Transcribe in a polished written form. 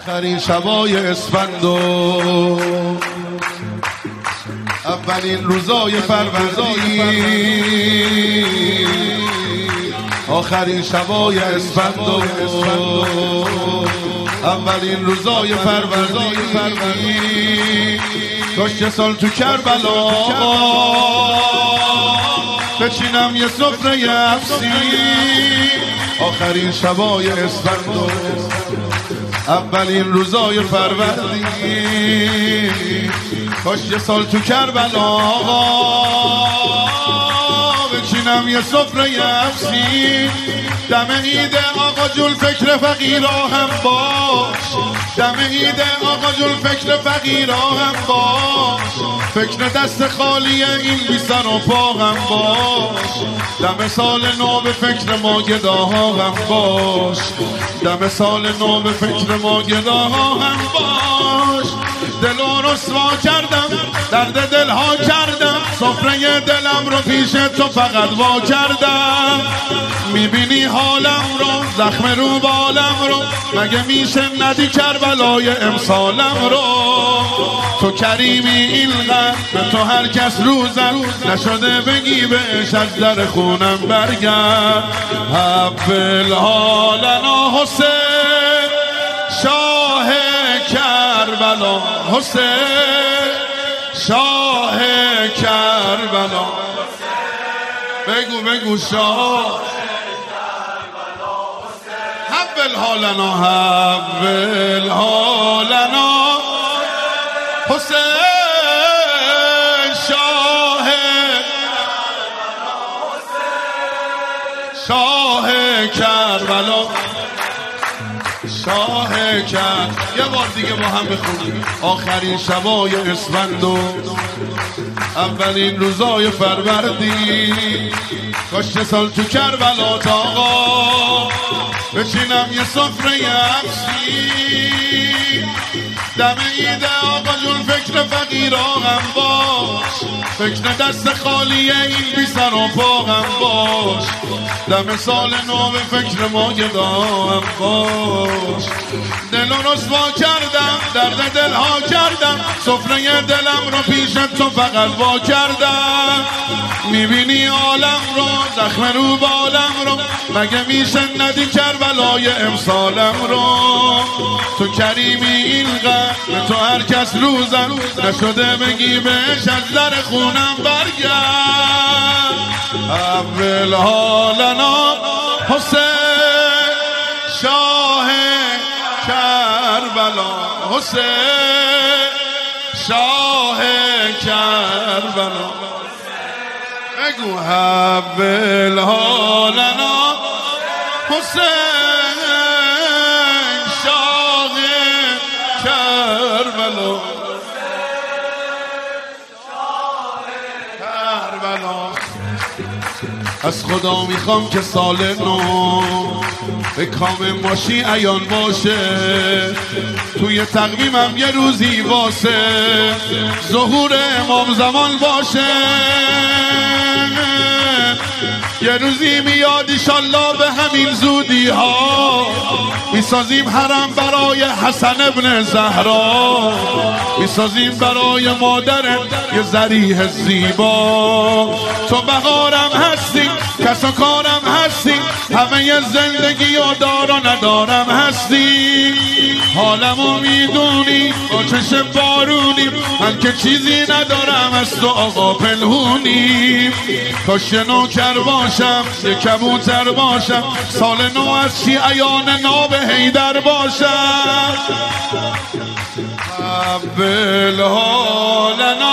آخرین شبای اسفند و اولین روزای فروردین، آخرین شبای اسفند و اولین روزای فروردین، کاش سال تو کربلا بچینم یه سفره افسی. آخرین شبای اسفند و اولین روزای فروردین، کاش یه سال تو کربلا بچینم یه سفره افسی. دم عید آقا جون فکر فقیرا هم باش، دم عید آقا جون فکر فقیرا هم باش، فکر دست خالی این بی سر و پا هم باش. دم سال نو به فکر ما گداها هم باش، دم سال نو به فکر ما گداها هم باش. دل و رسوا کردم، درد دلها کردم، سفره دلم رو پیش تو فقط وا کردم. میبینی حالم رو، زخم رو بالم رو، مگه میشه ندی کربلای امسالم رو؟ تو کریمی اینقدر به تو هر کس روزم نشده بگی بهش از در خونم برگرد. حبل حالنا حسین شاه کربلا، حسین شاه کربلا، بگو شاه حبل حالنا، حبل حالنا حسین شاه شاه کربلا، شاه کرد. یه بار دیگه با هم بخونیم. آخرین شبای اسفند و اولین روزای فروردین، کاش یه سال تو کربلا آقا بچینم یه سفره افسی. دم عید آقا جون فکر فقیرا هم باش، فکر دست خالی این بی سر و پا هم باش. دم سال نو به فکر ما گدا هم باش. دل و رسوا کردم، درد دلها کردم، سفره دلم رو پیش تو فقط وا کردم. میبینی عالم رو، زخم رو بالم رو، مگه میشه ندی کربلای امسالم رو؟ تو کریمی اینقدر به تو هر کس روزم نشده بگی بهش از در خونم برگرد. اول حالنا حسین شاه کربلا، حسین شاه کربلا، بگو اول حالنا حسین شاه کربلا، کربلا. از خدا میخوام که سال نو به کام ماشی عیان باشه، توی تقویمم یه روزی واسه ظهور امام زمان باشه. یه روزی میاد ایشالله به همین زودی ها میسازیم حرم برای حسن ابن زهرا، میسازیم برای مادر یه ذریح زیبا. تو بهارم هستی، کس و کارم هستی، همه ی زندگی و دار و ندارم هستی. حالمو میدونی با چشم بارونی، من که چیزی ندارم از تو آقا پنهونی. کاش نوکر باشم، یه کبوتر باشم، سال نو از شیعیان ناب حیدر باشم. حبل حالنا